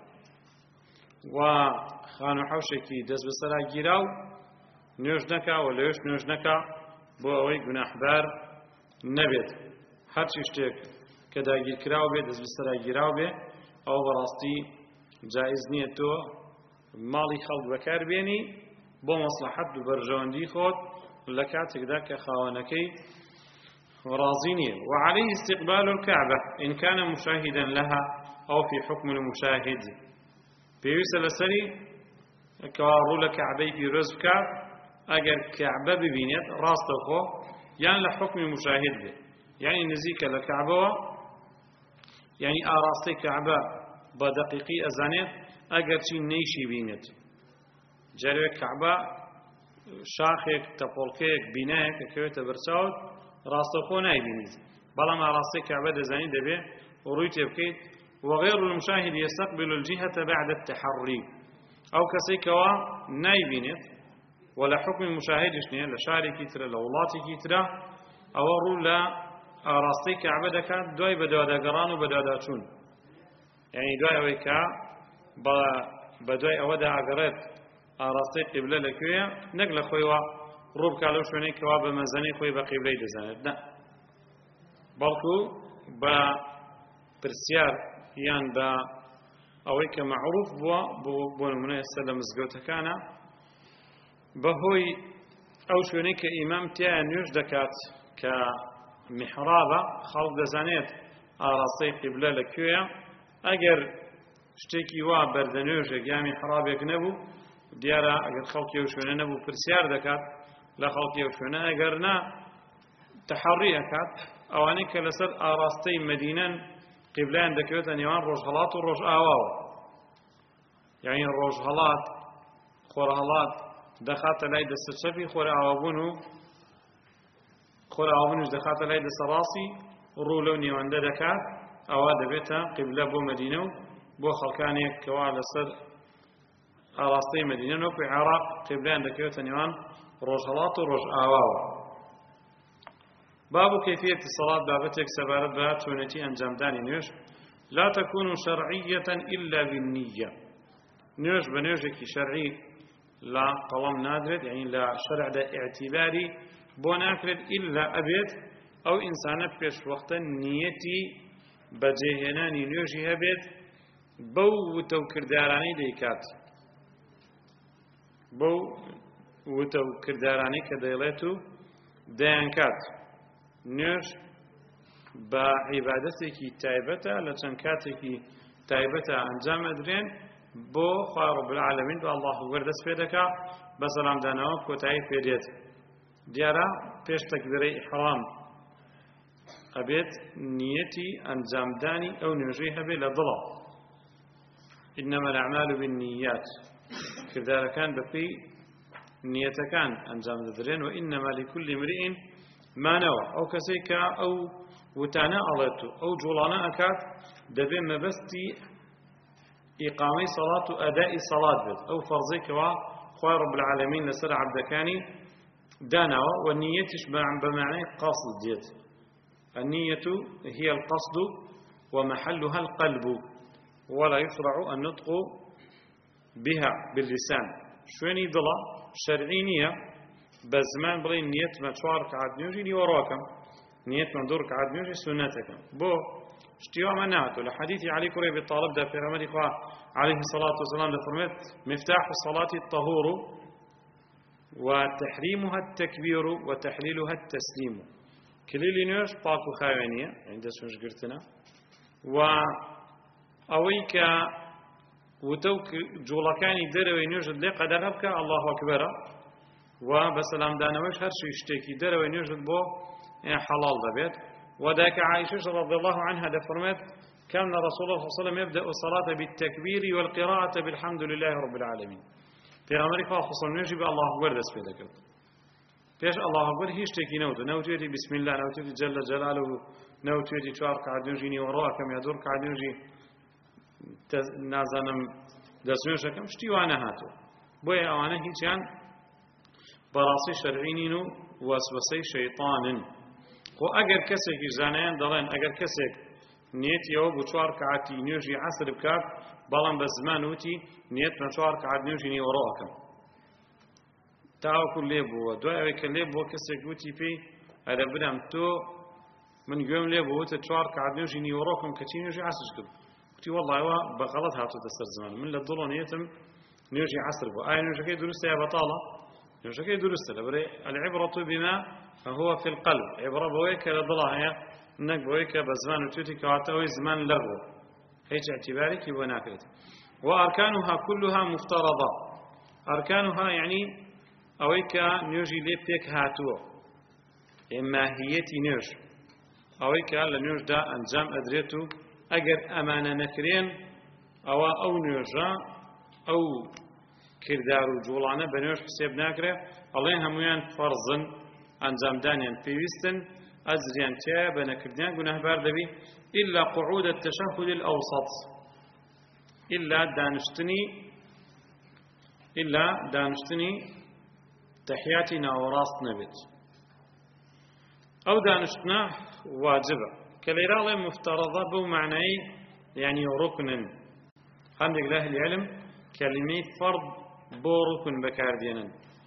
و خانوو حەوشێکی دەست بەسەرا گیراو نوێژ نەکا و لەوێش نوێژ نەکا بۆ ئەوەی گوناحبار نەبێت هەرچی شتێک کە داگیرکراو بێ دەست بەسەرا گیراو بێ ئەو بەڕاستی جایز نییە تۆ ماڵی خەڵک بەکاربێنی بۆ مەسلحەت و بەرژەوەندی خۆت لە کاتێکدا کە خاوەنەکەی راضي نییە وعليه استقبال الكعبة إن كان مشاهدا لها أو في حكم المشاهد پێویستە لەسەری کەوا لە کەعبەی پیرۆز بکات ئەگەر کەعبە ببینێت ڕاستەوخۆ یان لە حکمی مشاهد بێت یعنی نزیکە لە کەعبەوە یعنی ئاراستەی کەعبە بە دەقیقی ئەزانێت ئەگەر چی نەیشی بینێت جاري كعبة شاخك تبولكيك بناك كويت برساود راستخو نايبينيز بلا ما راستي كعبة دزاني دبي ورويت بكيت وغير المشاهد يستقبل الجهة بعد التحري أو كسيكوا نايبينيت ولا حكم المشاهد شنيا لشاري كترة لولاتي كترة أو رو لا راستي كعبة دكات دوي بدودا قران وبدودا شون يعني دوي أويكا بدوي أودا عقرات راستي قبلة لكوية نقل خويوا روب كالوش وني كوا بمزاني خوي بقبلة دزاند لا بلكو ببرسيار يان با أويكا معروف بوا بوا المناسبة لمزقوتها كان بهوي أو شوني كإمام تيان نوش دكات كمحرابة خلق دزانيت أراصي قبلة لكوية أجر شتيكي وا بردنوش جامي محرابك نبو ديارة أجر خلقي وشونا نبو برسيار دكات لا خلقي وشونا أجر نا تحري أكات أو أنك لسر أراصي مدينة قبلان دكوية نيوان روجهلات وروج آواو يعني الروجهلات خورهلات دخات لای دست چپی خور آوابونو خور آوابونوش دخات لای دست راسي رولو نيوانده دكات أوا دبيتا قبلة بو مدينة بو خلقاني كوال سر أراستي مدينة وفي عراق قبلان دكيوتا نيوان روجهلات وروج آواو باب كيفية الصلاة بابتك سبارت بها تونتي أنجام داني نيوش لا تكون شرعية إلا بالنية نيوش بنيوشك شرعي لا قوام نادرت يعني لا شرع دا اعتباري بو ناكرت إلا أبيت أو إنسانة بيش وقتا نيتي بجهناني نيوشي هبيت بو وتوكرداراني ديكات بو وتوكرداراني كديلاتو ديانكات نيوش بعبادتكي تايبتا لتنكاتكي تايبتا أنجام أدرين بو خواه رب العالمين بو الله أكبر دست پیدکا بسلام داناو کوتای پیدیت دیارا پیش تکبیره احرام أبيت نيتي أنجام داني أو نجيها بلا ضلع إنما الأعمال بالنيات كذا كان بقي نية كان أنجام ذرين وإنما لكل امرئ ما نوى أو كسيكا أو وتانا ألتو أو جولانا أكاد دبي مبستي إقامي صلاة أداء صلاة بيت أو فرضيك وخوار رب العالمين لسر عبدكاني دانوا والنية تشبع بمعنى قصد ديت النية هي القصد ومحلها القلب ولا يشرع النطق بها باللسان شويني ضلا شرعينية بزمان بلين نية ما تشارك عاد نيوجي وراكم نية ما دورك عاد نيوجي سنتكم بو اشتيوا مناته لحديث علي كري بالطالب ده في عمل عليه الصلاة والسلام لفرمت مفتاح الصلاة الطهور وتحريمها التكبير وتحليلها التسليم كليل نيوش باكو خاوينية عند سنش قرتنا و أويك وتوك جولكاني دروي نيوش اللي قد أبكى الله أكبر وبسلام دانوش هرشي يشتكي دروي نيوش بو حلال دبيت وذاك عائشة رضي الله عنها دفرمت كان رسول الله صلى الله عليه وسلم يبدأ الصلاة بالتكبير والقراءة بالحمد لله رب العالمين في أمريكا خصوصا نجيب الله أكبر دس بيدك فيش الله أكبر هيش تكي نوته نوتيتي بسم الله نوتيتي جل جلاله نوتيتي شوار قاعدونجيني وراء كم يدور قاعدونجي نازنم دسميوش كم شتي وانا هاتو بويا وانا هيجان براسي شرعينينو وسوسي شيطان وأجر كسك زانين دلين أجر كسك نيت يو بشوار كعتي نيجي عصر بكات بلان بزمان وتي نيت مشوار كعد نيجي وراءكم تعاو كل ليبو دعاء كل ليبو كسك وتي في هذا بدم تو من يوم ليبو وتشوار كعد نيجي وراءكم كتير نيجي عصر كده قلت والله هو بغلط هاتو تسر زمان من للضلون نيتم نيجي عصر بو آي نيجي كي درست يا بطالة نيجي كي درست لبري العبرة بما فهو في القلب عبارة بويك لضلاها إنك بويك بزمان وتوتي كواتوي زمان لغو هيك اعتبارك وناكرت وأركانها كلها مفترضة أركانها يعني أويك نيوجي ليبتك هاتو إما هيتي نيوج أويك لنيوج دا أنجام أدريتو أجر أمانة نكرين أو أو نيوجا أو کردار و جوڵانە بە نوێژ حسێب ناکرێت ئەڵێن هەمویان فەرزن ئەنجامدانیان پێویستن ئەجریان تێیە بە نەکردیان گوناهبار دەبی إلا قعود التشهد الأوسط إلا دانشتني إلا دانشتني تحياتي ناوراست نبت أو دانشتنا واجبة كالإرالة مفترضة بو معنى يعني ركن عندك له العلم كلمة فرض بو ركن بكاردينا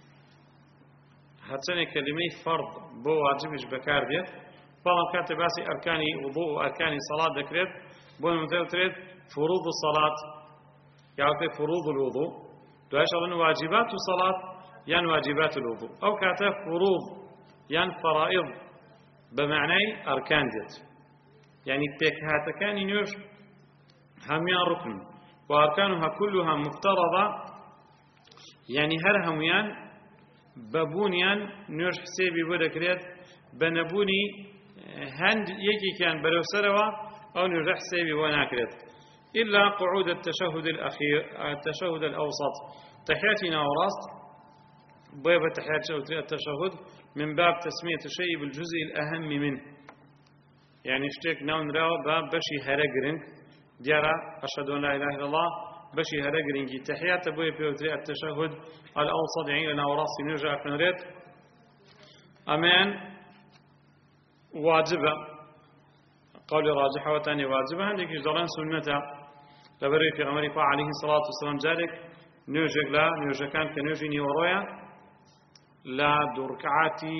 حتى كلمة فرض بو واجبش بكارديت فالله كاتب باسي أركان وضوء وأركان صلاة ذكرت بو المثال فروض الصلاة يعني فروض الوضوء دواش أظن واجبات الصلاة يعني واجبات الوضوء أو كاتب فروض يعني فرائض بمعنى أركان ديت يعني التكهات كان ينوش هميان ركن وأركانها كلها مفترضة يعني هر هميان ببونيان نوش حسابي بودكريت بنبوني هند يجي كان بلو سروا أو نوش حسابي وناكريت إلا قعود التشهد الأخير التشهد الأوسط تحياتنا وراست بيبة تحيات التشهد من باب تسمية الشيء بالجزء الأهم منه يعني اشتك نون راو باب بشي هرقرنك ديارا أشهد أن لا إله إلا الله بشي هرقرنك تحيات بيبة التشهد الأوسط يعني لنا وراسي نرجع كنريت أمان واجبة قول راجحة وتاني واجبة عندك جدران سنة لبري في غمري فا عليه الصلاة والسلام جالك نوجك لا نوجك كان كنوجيني ورويا لا دركعاتي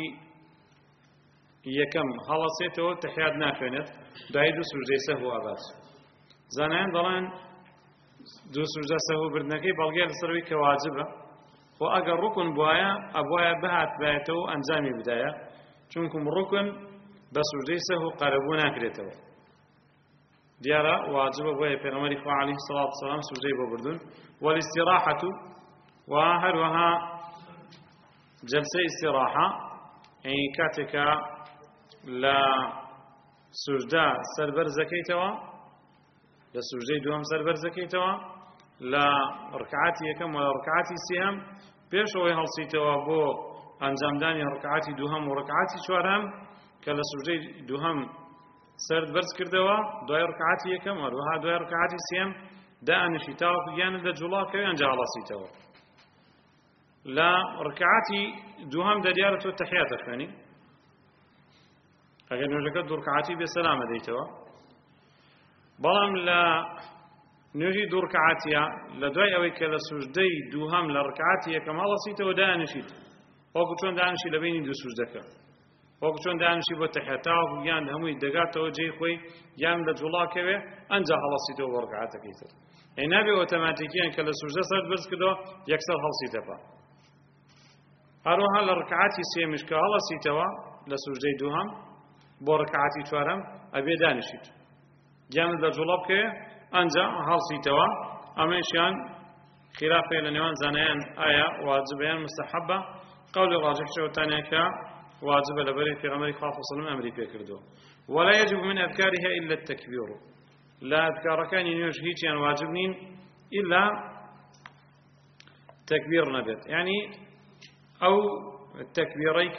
يكم خلصيته تحيات ناخنت دايدو سجدي سهو أباس زانان ضلان دو سجدي سهو بردنكي بلغي لسروي كواجبة وأقر ركن بوايا أبوايا بهات بايتو أنزامي بداية چونكم ركن بسجدي سهو قربونا كريتو ديارا واجب بوايا في غمري فا عليه الصلاة والسلام سجدي ببردون والاستراحة وهروها جلسة استراحة يعني كاتك لا سجدة سربر زكيتوا لا سجدة دوام سربر زكيتوا لا ركعاتي كم ولا ركعاتي سيهم بيش هو هالسيتوا بو أنجام داني ركعاتي دوهم وركعاتي شوارهم كلا سجدة دوهم سربر كردوا دوای ركعاتي كم ولا دوای ركعاتي سيهم دا أنشيتوا يعني دا جلاك ينجا على سيتوا لا ركعاتي دوهم دا ديارته التحيات الثاني أجل نوجك دو ركعاتي بسلامة ديتوا بلام لا نوجي دو ركعاتيا لدوي أوي كلا سجدي دوهم لركعاتي كما الله سيتوا دا أنشيت وقت شون دا أنشي لبيني دو سجدك وقت شون دا أنشي بتحياته ويان همي دقاته وجي خوي يان دا جلاكه أنجا الله سيتوا وركعاتك يتر يعني نبي أوتوماتيكيا كلا سجدة صار بس كده يكسر هالسيتوا هروها لركعاتي سيمش كهلا سيتوا لسجدي دوهم بركعاتي شوارم أبي دانشيت جامد الجلاب كه أنجا هل سيتوا أمشيان خلافه لنيوان زنيان آية واجبين مستحبة قول الراجح شو تانية كا واجب لبري في عمر خاف وسلم أمريكا كردو ولا يجب من أذكارها إلا التكبير لا أذكار كان ينوش هيك واجبين إلا تكبير نبت يعني أو التكبيريك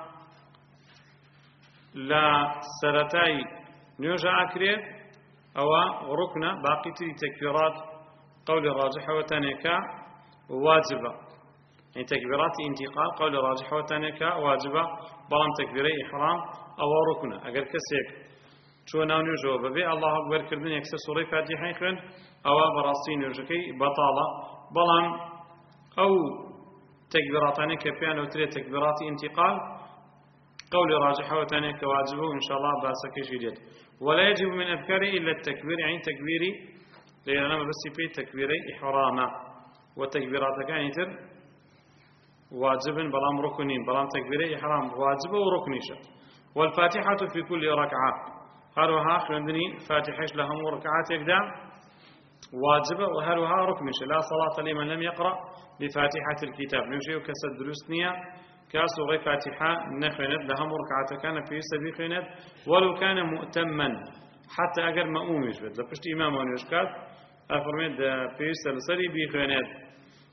لا سرتاي نيوجا أكريت أو ركنة باقي تري تكبيرات قول الراجح وتانيكا واجبة يعني تكبيرات انتقال قول الراجح وتانيكا واجبة بلام تكبيري إحرام أو ركنة أجر كسيك شو ناو نيوجا ببي الله أكبر كردن يكسر سوري فاتحة يخون أو براسي نيوجكي بطالة بلام أو تكبيراتاني كفيان وتري تكبيرات انتقال قول راجحة وتاني كواجبه إن شاء الله باسك جديد ولا يجب من أذكاره إلا التكبير يعني تكبيري لأن أنا بس في تكبيري إحراما وتكبيرات كان يتر واجب بلام ركنين بلام تكبيري إحرام واجبه وركنيشة والفاتحة في كل ركعة هروها خلندني فاتحش لهم ركعات يقدع واجبة وهروها ركنيشة لا صلاة لمن لم يقرأ بفاتحة الكتاب نمشي وكسر دروسنيا كسورة فاتحة نخنت لهم ركعات كان في سبيل خنت ولو كان مؤتما حتى أجر مأموم يشبت لفشت إمام ونشكات أفرمت في سلسلة بخنت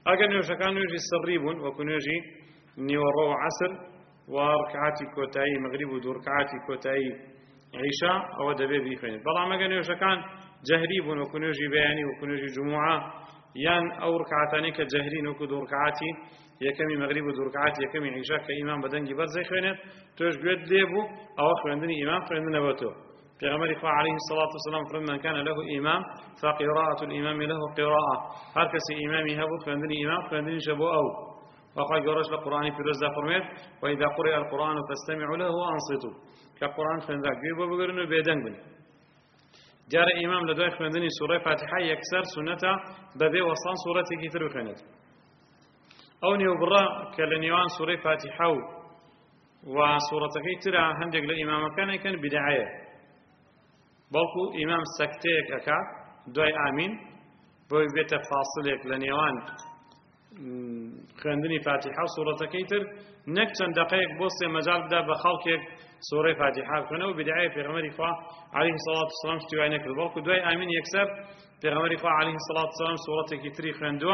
ئەگەر نوێژەکان نوێژی سڕی بوون وەکو نوێژی نیوەڕۆ و عەسر و ڕکعاتی کۆتایی مەغریب و دوو ڕکعاتی کۆتایی عیشا ئەوە دەبێت بیخوێنێت. بەڵام ئەگەر نوێژەکان جەهری بوون وەکو نوێژی بەیانی وەکو نوێژی جوموعە یان ئەو ڕکعاتانەی کە جەهرین وەکو دوو ڕکعاتی یەکەمی مەغریب و دوو ڕکعاتی یەکەمی عیشا کە ئیمام بەدەنگی بەرزەی خوێنێت تۆش گوێت لێ بوو ئەوە خوێندنی ئیمام خوێندنە بۆ تۆ. پیغمبر خدا عليه الصلاة والسلام فرمى من كان له إمام فقراءة الإمام له قراءة هر کسی إمامي هبو فندني إمام فندني شبو أو وقال جورج القرآن في رزق فرميت وإذا قرئ القرآن فاستمعوا له وأنصتوا كقرآن فندق بيبو بقرنوا بيدن بني جار إمام لدوي فندني سورة فاتحة يكسر سنة ببي وصان سورة كتير بخنت أو نيوبرا كالنيوان سورة فاتحة وسورة كتير هندق لإمام كان كان بدعية بەڵکو ئیمام سەکتەیەک ئەکات دوای ئامین بۆی بێتە فاسڵێک لە نێوان خوێندنی فاتحە و سوورەتەکەی تر نەک چەند دەقەیەک بۆ سێ مەجال بدا بە خەڵکێک سوورەی فاتحە بخوێنەوە بێدعایە پێغەمبەری خوا عەلەیهی سەڵات وسەلام شتی وای نەکرد بەڵکو دوای ئامین یەکسەر پێغەمبەری خوا عەلەیهی سەڵات وسەلام سوورەتێکی تری خوێندووە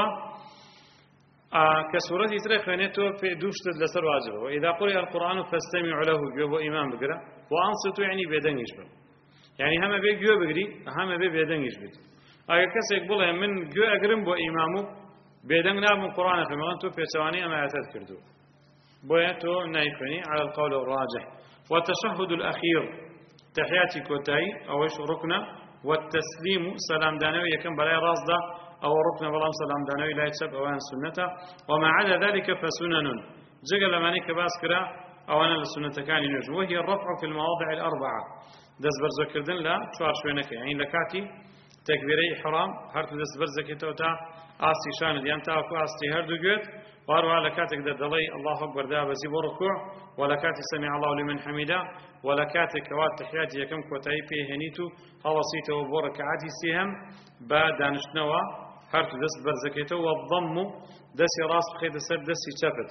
کە سوورەتی ترە خوێنێتەوە پێ دوو شتت لەسەر واجبە وإذا قرئ القرآن فاستمعوا له گوێ بۆ ئیمام بگرە وأنصتوا یعنی بێدەنگیش بن يعني هم بي جو بگری هم بي بيدنگش بيت اگر کسی بڵێ من گوێ ئەگرم بۆ ئیمام و بێدەنگ نابم قورآن خوێنم تۆ پێچەوانەی ئەمە ئاەتت کردو بۆیە تۆ نایخوێنی على القول الراجح والتشهد الأخير تحياتي كوتاي أوش ركنة والتسليم سلام دانوي يكن بلاي رازدا أو ركنة بلام سلام دانوي لا يتسب أوان سنة وما عدا ذلك فسنن جقل لماني كباس كرا أوانا للسنة كان ينجم وهي الرفع في المواضع الأربعة دەست بەرزەکردن لە چوار شوێنەکە یعنی لە کاتی تەکبیرەی ئیحرام هەرتو دەست بەرزەکەیتەوە تا ئاستی شانت یان تاکو ئاستی هەردوو گوێت وهروها لە کاتێکدا دەڵێی الله ئەکبەر دابەزی بۆ ڕکوع و لە کاتی سەمیع الله لمن حەمیدا و لە کاتێک کەوا تەحیاتی یەکەم کۆتایی پێهێنیت و هەڵەسیتەوە بۆ ڕەکعاتی سێهەم بە دانشتنەوە هەرتو دەست بەرزەکەیتەوە و الضەم و دەستی ڕاست بخەیتە سەر دەستی چەپت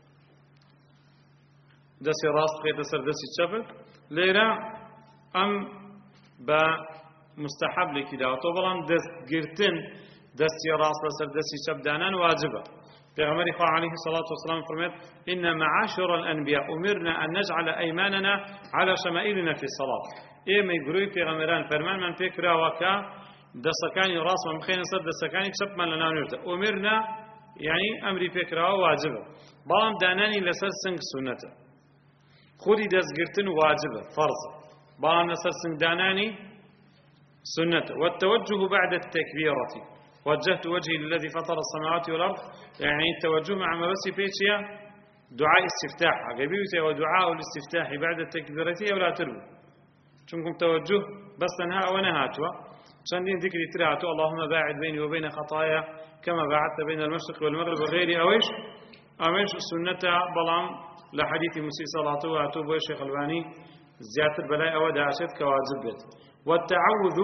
دەستی ڕاست بخەیتە سەر دەستی چەپت لێرە ئەم بە مستحب لێکی داوەتەوە بەڵام دەستگرتن دەستی ڕاست لەسەر دەستی چەپدانان واجبە. پێغەمبەری خوا عەلەیهی سەڵات وسەلام فەرمێت إن معاشر الأنبياء أمرنا أن نجعل أيماننا على شمائلنا في الصلاة. ئێمەی گروی پێغەمبەران فەرمانمان پێ کراوە کە دەستەکانی ڕاستمان بخەینە سەر دەستەکانی چەپمان لە ناو نوێژدا. ئومرنا یعنی ئەمری پێکراوە واجبە بەڵام دانانی لەسەر سنگ سونەتە. خودی دەستگرتن واجبە فەرزە بەڵام لەسەر سنگدانانی سنة. والتوجه بعد التكبيرة وجهت وجهي للذي فطر السماوات والأرض يعني التوجه مع ما بس بيتشيا دعاء استفتاح قبيلته ودعاء الاستفتاح بعد التكبيرة ولا تربو شنكم توجه بس تنها ونهاتوا شندين ذكري ترعتوا اللهم باعد بيني وبين خطايا كما باعدت بين المشرق والمغرب وغير أويش أويش السنة بلام لحديث مسيح صلاته وأتوب الشيخ الباني زيادة بلاء أو دعشت كواجبت. والتعوذ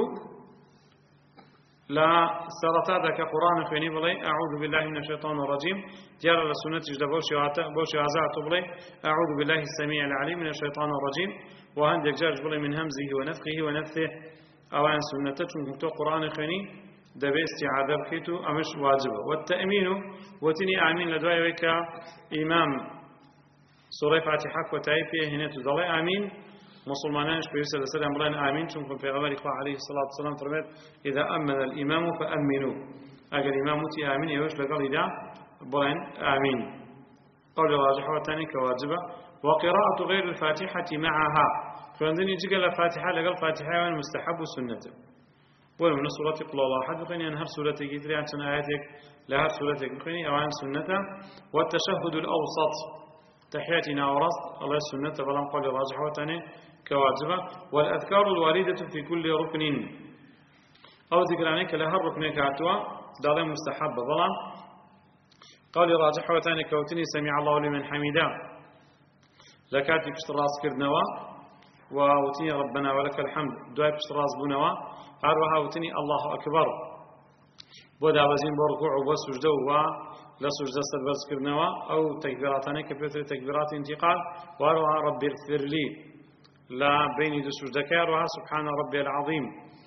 لا سرطات كقرآن فيني بلي أعوذ بالله من الشيطان الرجيم جار السنة جد بوشي بوشي عزات بلي أعوذ بالله السميع العليم من الشيطان الرجيم وهندك جارج بلي من همزه ونفخه ونفثه أوان سنة كنت قرآن فيني دبي استعاذة بكيتو أمش واجبة. والتأمين وتني آمين لدواء ويك إمام سورة فاتحة وتعيفية هنا تدلي آمين مسلمانان شبيرس السلام بلان آمين شنكم في غمار إخوة عليه الصلاة والسلام فرمت إذا أمن الإمام فأمنوا أجل إمامتي آمين يوش لقل إذا بلان آمين قول راجح وتاني كواجبة. وقراءة غير الفاتحة معها فعندني جقل الفاتحة لقل فاتحة مستحب السنة ومن سورة قل الله أحد بقيني أنهر سورة جدري عن آياتك لها سورة بقيني أو عن سنة. والتشهد الأوسط تحياتنا ورصد الله السنة بلان قول راجح وتاني كواجبة. والأذكار الواردة في كل ركن أو ذكرانك لها الركن كاتوا دالي مستحب ظلام قال راجح وتاني كوتني سمع الله لمن حميدا لكاتي بشتراس كردنوا ووتني ربنا ولك الحمد دواي بشتراس بنوا أروها وتني الله أكبر بودا وزين بركوع وسجده لا سجده سربرز كردنوا أو تكبيراتنا كبيرة تكبيرات انتقال وأروها ربي اغفر لي لا بين دو سجدكار وها سبحان ربي العظيم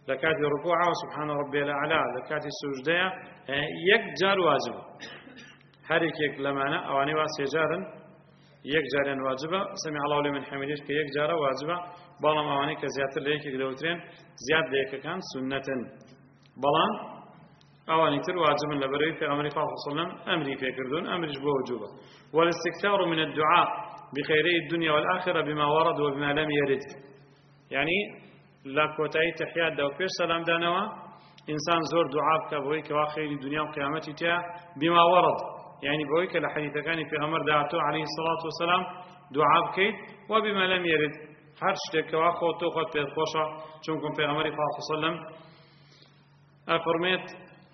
لكاتي ركوعه وسبحان ربي الأعلى لكاتي السجدة يك جار واجبة هريك يك لمانا أواني واسي جارا يك جارا واجبة سمع الله لمن حميدش كي يك جارا واجبة بلام أواني كزيادة ليك يقدوترين زياد ليك كان سنة بلام أواني تر واجب لبري في أمر صلى الله عليه وسلم أمري في كردون أمرش بوجوبه والاستكثار من الدعاء بخيري الدنيا والآخرة بما ورد وبما لم يرد يعني لا كوتاي تحيات دو بيش سلام دانوا إنسان زور دعاء كبويك واخير الدنيا وقيامتي تيا بما ورد يعني بويك لحديث كان في أمر دعاته عليه الصلاة والسلام دعاء كي وبما لم يرد حرشتك واخو توخد في الخوشة شنكم في أمر صلى الله عليه وسلم أفرميت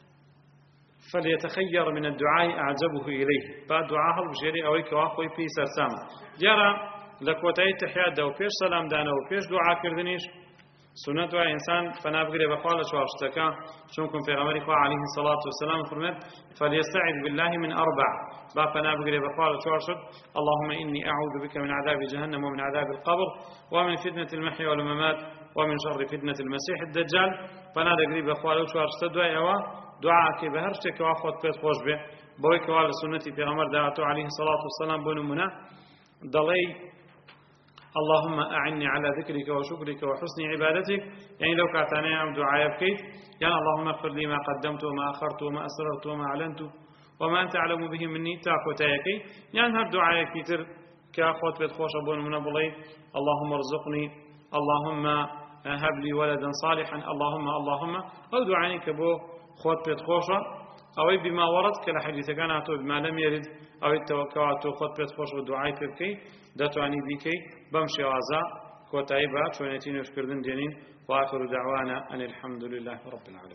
فليتخير من الدعاء أعجبه إليه بعد دعاء البشري أو كواخوي في سرسام جرى لكوتاي تحيات دو بيش سلام دانا وبيش دعاء كردنيش سنة إنسان فنابقري بقال شوارشتكا شنكم في غمر إخوة عليه الصلاة والسلام فرمت فليستعذ بالله من أربع با فنابقري بقال شوارشت اللهم إني أعوذ بك من عذاب جهنم ومن عذاب القبر ومن فتنة المحيا والممات ومن شر فتنة المسيح الدجال فنابقري بقال شوارشت دعاء دعاء كي بهرشتك واخوت بيت خوش به بويك وعلى سنتي في غمر دعاته عليه الصلاة والسلام بون منا ضلي اللهم أعني على ذكرك وشكرك وحسن عبادتك يعني لو كاتاني عم دعاء يبكي يعني اللهم اغفر لي ما قدمت وما أخرت وما أسررت وما أعلنت وما أنت أعلم به مني تاكو تايكي يعني هر دعاء كتير كأخوت بيت خوش بون منا بلي اللهم ارزقني اللهم هب لي ولدا صالحا اللهم اللهم أو دعاني كبو خوت بيت خوشة أو بما ورد كلا حديث كان أتو بما لم يرد أو التوكلات خوت بيت خوش ودعاء بكي دتواني بكي بمشي وعزا كوتايبات ونتين وشكردن دينين وآخر دعوانا أن الحمد لله رب العالمين.